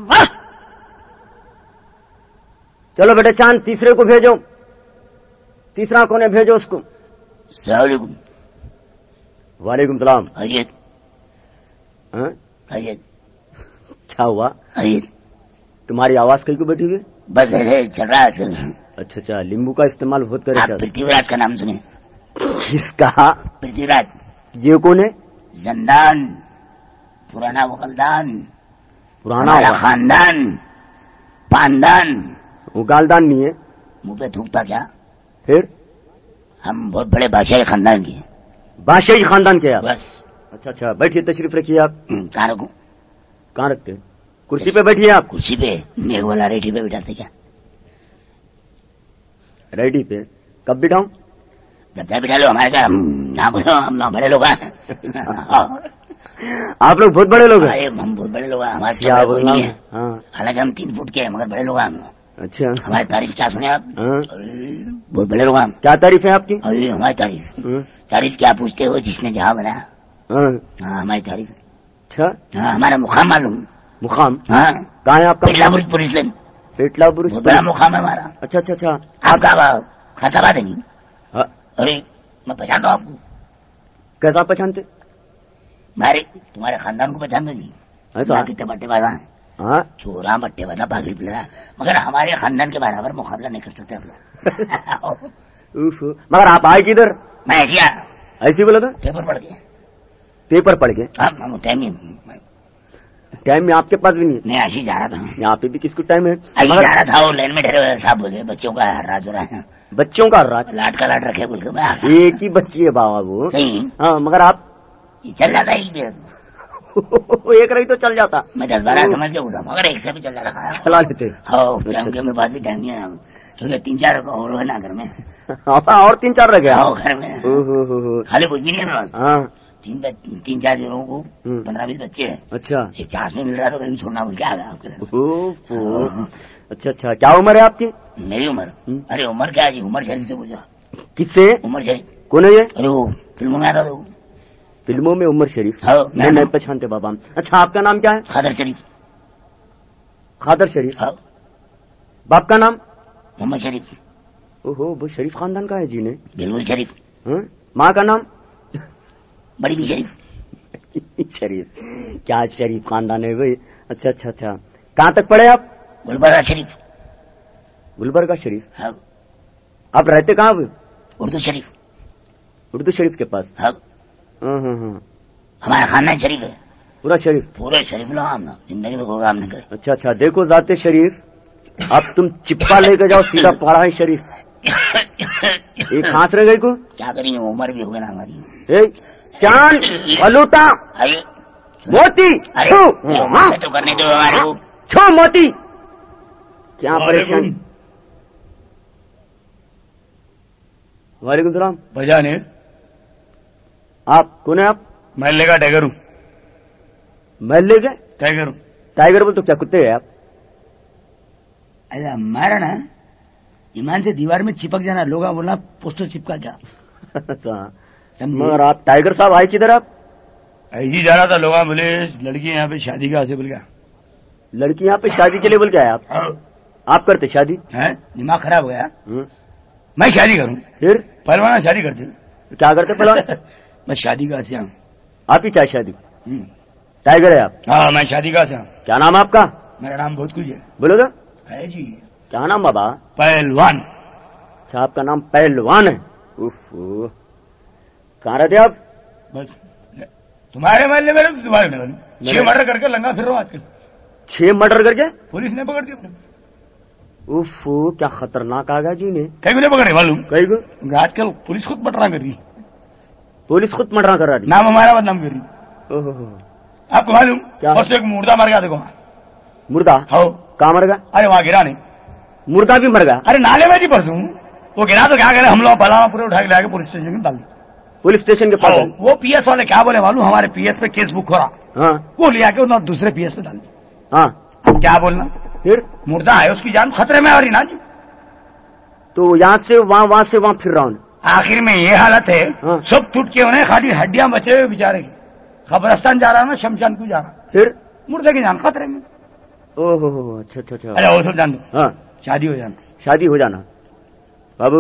चलो बेटे चांद, तीसरे को भेजो। तीसरा कोने भेजो उसको। वालेकुम सलाम। क्या हुआ? तुम्हारी आवाज कहीं को बैठी हुई? बस ऐसे चल रहा है। अच्छा, नींबू का इस्तेमाल बहुत करे। आप पृथ्वीराज का नाम सुने? किसका? पृथ्वीराज। ये कौन है? जंदान, पुराना वकलदान, पुराना खानदान, पानदान। उगालदान नहीं है? मुंह पे थूकता क्या? फिर हम बहुत बड़े बादशाही खानदान के। बादशाही खानदान के आप? बस। अच्छा, बैठिए, तशरीफ रखिए आप। कहाँ रखूं? कहाँ रखते? कुर्सी पे बैठिए आप। कुर्सी पे? मेघ वाला रेडी पे बिठाते क्या? रेडी पे कब बिठाऊं? गद्दा बिठा लो, हमारे क्या ना बोलो, हम लोग बड़े लोग हैं। आप लोग बहुत बड़े लोग हैं? हम बहुत बड़े लोग हैं, हमारे क्या बोलना है? हालांकि हम 3 फुट के हैं, मगर बड़े लोग हैं। अच्छा, हमारी तारीफ क्या सुने आप? बहुत बड़े लोग हैं। क्या तारीफ है आपकी? अरे हमारी तारीफ क्या पूछते हो, जिसने जहाँ बनाया। हाँ, हमारी तारीफ। अच्छा, हाँ, हमारा मुकाम मालूम? मुकाम? हाँ, कहाँ है आपका? पेटलापुर बड़ा मुकाम है हमारा। अच्छा, आपका खताबाद है नहीं? अरे मैं पहचानता हूँ आपको। कैसा पहचानते? तुम्हारे खानदान को पहचानते जी? ऐसा? कितने बट्टे बाजा हैं, हाँ चोरा बट्टे बाजा पागल पिला, मगर हमारे खानदान के बराबर मुकाबला नहीं कर सकते आप लोग। मगर आप आए किधर? मैं ऐसी आया, ऐसी बोला था? पेपर पढ़ के। पेपर पढ़ के? टाइम में आपके पास भी नहीं है? ऐसी जा रहा था। यहाँ पे भी किसको टाइम है? जा रहा था, वो लाइन में ठहरे हुए साहब बोले बच्चों का राज हो रहा है। बच्चों का राज? लाट का लाट रखे बोल के मैं एक ही बच्ची है बाबा वो। सही। हाँ मगर आप चल जाता है एक रही तो चल जाता। मैं 10-12 समझ के उठा, मगर एक से भी चल जाता। चला लेते? हाँ टाइम के मेरे पास भी टाइम नहीं है, क्योंकि 3-4 और है ना घर में। और 3-4 रह गया घर में, खाली कुछ भी नहीं है। हाँ 3-4 लोगों को 15-20 बच्चे हैं। अच्छा। एक चांस नहीं मिल रहा तो कहीं छोड़ना बोल के आ गया आपके। अच्छा, क्या उम्र है आपकी? मेरी उम्र? अरे उम्र क्या जी, उमर शरीफ से पूछा। किससे? उमर शरीफ। कौन है ये? अरे वो फिल्मों में आता था। फिल्मों में उमर शरीफ? हाँ नहीं पहचानते बाबा। अच्छा आपका नाम क्या है? खादर शरीफ। खादर शरीफ? हाँ। बाप का नाम? मोहम्मद शरीफ। ओहो, वो शरीफ खानदान का है जी ने? बिल्कुल शरीफ। माँ का नाम? बड़ी भी शरीफ। शरीफ, क्या शरीफ खानदान है भाई। अच्छा अच्छा अच्छा, कहाँ तक पढ़े आप? गुलबर्गा शरीफ। गुलबर्गा शरीफ? हाँ। आप रहते कहाँ? उर्दू शरीफ। उर्दू शरीफ के पास? हाँ। हमारा खानदान शरीफ है। पूरा शरीफ? पूरे शरीफ लोग हम ना, जिंदगी में कोई काम नहीं करे। अच्छा अच्छा, देखो जाते शरीफ, अब तुम चिपका लेके जाओ सीधा पढ़ा शरीफ। एक हाथ रह गई को क्या करेंगे, उम्र भी हो गई ना हमारी। चांद बलूटा मोती तो करने दो हमारे को। छो मोती, क्या परेशान। वालेकुम सलाम। भजान है आप कौन है? आप? महल्ले का टाइगर हूँ। महल्ले के टाइगर हूँ। टाइगर बोल तो क्या कुत्ते है आप? अरे हमारा ना ईमान से दीवार में चिपक जाना, लोग बोलना पोस्टर चिपका क्या। मगर आप टाइगर साहब आए किधर? आप ऐसी जा रहा था, लोग बोले लड़की यहाँ पे शादी का से बोल गया। लड़की यहाँ पे शादी के लिए बोल के आया आप? आप करते शादी? है दिमाग खराब हो गया। मैं शादी करूँ? फिर पहलवान शादी करते। क्या करते पहलवान? मैं शादी का से हूँ। आप ही क्या शादी? टाइगर है आप? हाँ मैं शादी का से हूँ। क्या नाम आपका? मेरा नाम बहुत कुछ है। बोलो तो। है जी। क्या नाम बाबा? पहलवान। अच्छा आपका नाम पहलवान है? कहाँ रहते आप? बस तुम्हारे महल्ले में, तुम्हारे महल्ले 6 मर्डर करके लंगा फिर रहा हूँ आजकल। 6 मर्डर करके पुलिस ने पकड़ दिया। क्या खतरनाक आ गया जी ने। कहीं को नहीं पकड़े मालूम? कहीं को? आजकल पुलिस खुद मर्डर कर रही। पुलिस खुद मर्डर कर रही? नाम हमारा बदनाम कर रही। आपको मालूम? और से एक मुर्दा मर गया। देखो मुर्दा? हो कहाँ मर गया? अरे वहाँ गिरा नहीं। मुर्दा भी मर गया? अरे नाले में जी परसों वो गिरा तो क्या करे, हम लोग पलावा पूरे उठा के लाके पुलिस स्टेशन में डाल दिया। पुलिस स्टेशन के पास? वो पीएस वाले क्या बोले मालूम? हमारे पीएस पे केस बुक हो रहा। हाँ। वो लिया के उन्होंने दूसरे पीएस पे डाल दिया। हाँ। अब क्या बोलना? फिर मुर्दा है, उसकी जान खतरे में आ रही ना जी। तो यहाँ से वहाँ से वहाँ फिर रहा हूँ। आखिर में ये हालत है। हाँ। सब टूट के उन्हें खाली हड्डियां बचे हुए बेचारे की। कब्रस्तान जा रहा ना, शमशान क्यों जा रहा? फिर मुर्दे की जान खतरे में। ओहो अच्छा अच्छा अच्छा। अरे वो सब जान दो। हाँ शादी हो जाना। शादी हो जाना बाबू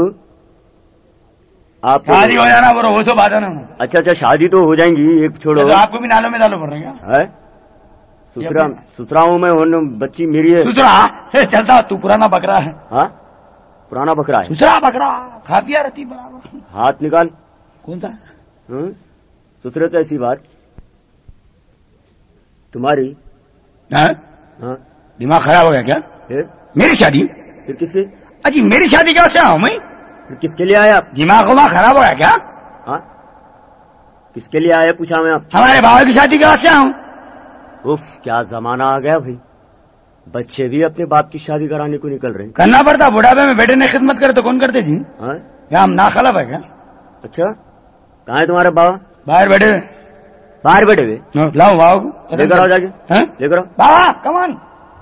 आप? शादी हो जाना बोलो, वो सब आ जाना। अच्छा अच्छा शादी तो हो जाएंगी, एक छोड़ो। तो आपको भी नालों में डालो पड़ रहा है? सुसरा हूँ मैं, बच्ची मेरी है। सुसरा चलता तू पुराना बकरा है। हाँ पुराना बकरा है? सुसरा बकरा खा पिया रहती बराबर। हाथ निकाल। कौन सा? सुसरे तो ऐसी बात तुम्हारी। हाँ? दिमाग खराब हो गया क्या? फिर मेरी शादी? फिर किसकी? अजी मेरी शादी कैसे आऊँ मैं? फिर किसके लिए आए आप? दिमाग खराब हो गया क्या? हाँ किसके लिए आए पूछा मैं आप? हमारे बाबा की शादी कैसे आऊँ? उफ क्या जमाना आ गया भाई, बच्चे भी अपने बाप की शादी कराने को निकल रहे हैं। करना पड़ता, बुढ़ापे में बेटे ने खिदमत करे तो कौन करते जी? हाँ क्या हम नाखलाफ है क्या? अच्छा कहाँ है तुम्हारे बाबा? बाहर बैठे हुए। बाहर बैठे हुए? लाओ बाबा को लेकर आओ जाके। लेकर आओ बाबा कमान।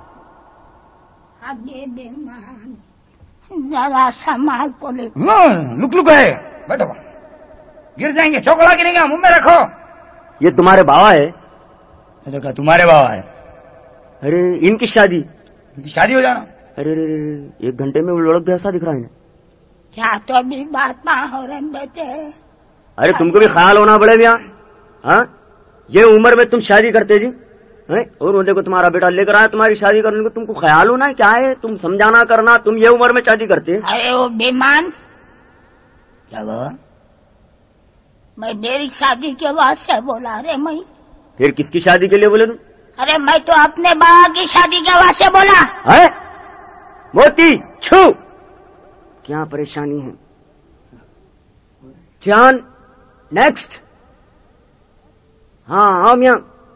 जरा संभाल को ले। लुक लुक है, बैठो गिर जाएंगे, चौकड़ा गिरेंगे, मुंह में रखो। ये तुम्हारे बाबा है? देखा तुम्हारे बाबा है। अरे इनकी शादी हो जाना। अरे 1 घंटे में वो लड़क जैसा दिख रहा है। क्या तो भी बात ना हो रहे बेटे? अरे तुमको भी ख्याल होना पड़े भैया। हाँ, ये उम्र में तुम शादी करते जी हैं? और वो देखो तुम्हारा बेटा लेकर आया तुम्हारी शादी करने को, तुमको ख्याल होना क्या है? तुम समझाना करना, तुम ये उम्र में शादी करते। अरे वो बेमान, क्या बाबा? मैं मेरी शादी के वास्ते बोला। अरे मैं फिर किसकी शादी के लिए बोले तुम? अरे मैं तो अपने बा की शादी के वास्ते बोला है। मोती छू, क्या परेशानी है? जान नेक्स्ट। हाँ हाँ मियाँ,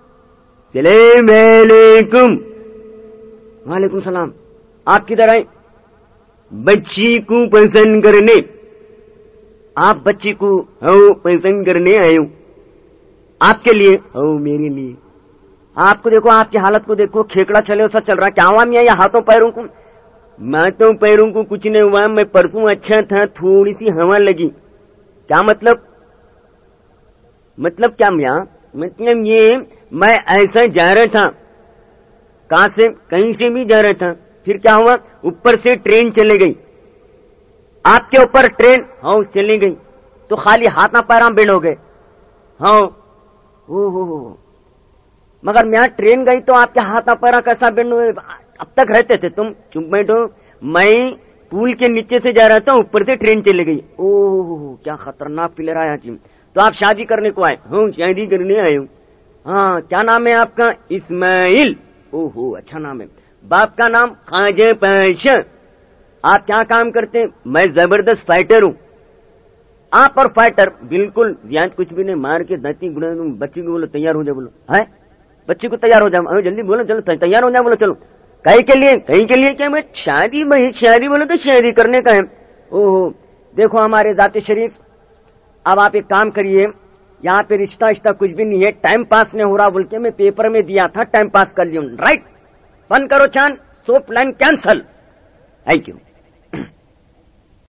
सलाम। वालेकुम सलाम। आप किधर आए? बच्ची को पसंद करने। आप बच्ची को हो पसंद करने आए हो? आपके लिए हो मेरे लिए? आपको देखो, आपकी हालत को देखो, खेकड़ा चले सा चल रहा। क्या हुआ मियाँ? या हाथों पैरों को? हाथों पैरों को कुछ नहीं हुआ, मैं परसों अच्छा था, थोड़ी सी हवा लगी। क्या मतलब? मतलब क्या मियाँ? मतलब ये मैं ऐसा जा रहा था, कहां से? कहीं से भी जा रहा था। फिर क्या हुआ? ऊपर से ट्रेन चले गई, आपके ऊपर ट्रेन हाँ चली गई, तो खाली हाथ ना पैर बेंड हो गए। हाँ हो मगर मियाँ ट्रेन गई तो आपके हाथ ना पैर कैसा बेंड हुए? अब तक रहते थे तुम? चुप बैठो। मैं पुल के नीचे से जा रहा था, ऊपर से ट्रेन चली गई। ओह क्या खतरनाक प्लेयर आया जी। तो आप शादी करने को आए? हूँ शादी करने आए हूँ। हाँ, क्या नाम है आपका? इस्माइल। ओहो अच्छा नाम है। बाप का नाम? खाजे पैशा। आप क्या काम करते हैं? मैं जबरदस्त फाइटर हूँ। आप और फाइटर बिल्कुल याद कुछ भी नहीं, मार के दाती गुड़ा। बच्ची को बोलो तैयार हो जाए, बोलो है बच्ची को तैयार हो जाओ, जल्दी बोलो, चलो तैयार हो जाए, बोलो चलो। कहीं के लिए? कहीं के लिए क्या? मैं शादी, भाई शादी बोलो तो शादी करने का है। ओहो देखो हमारे जाते शरीफ, अब आप एक काम करिए, यहाँ पे रिश्ता कुछ भी नहीं है, टाइम पास नहीं हो रहा बोल के मैं पेपर में दिया था, टाइम पास कर लिया। राइट, बंद करो Chand, so plan cancel. Thank you.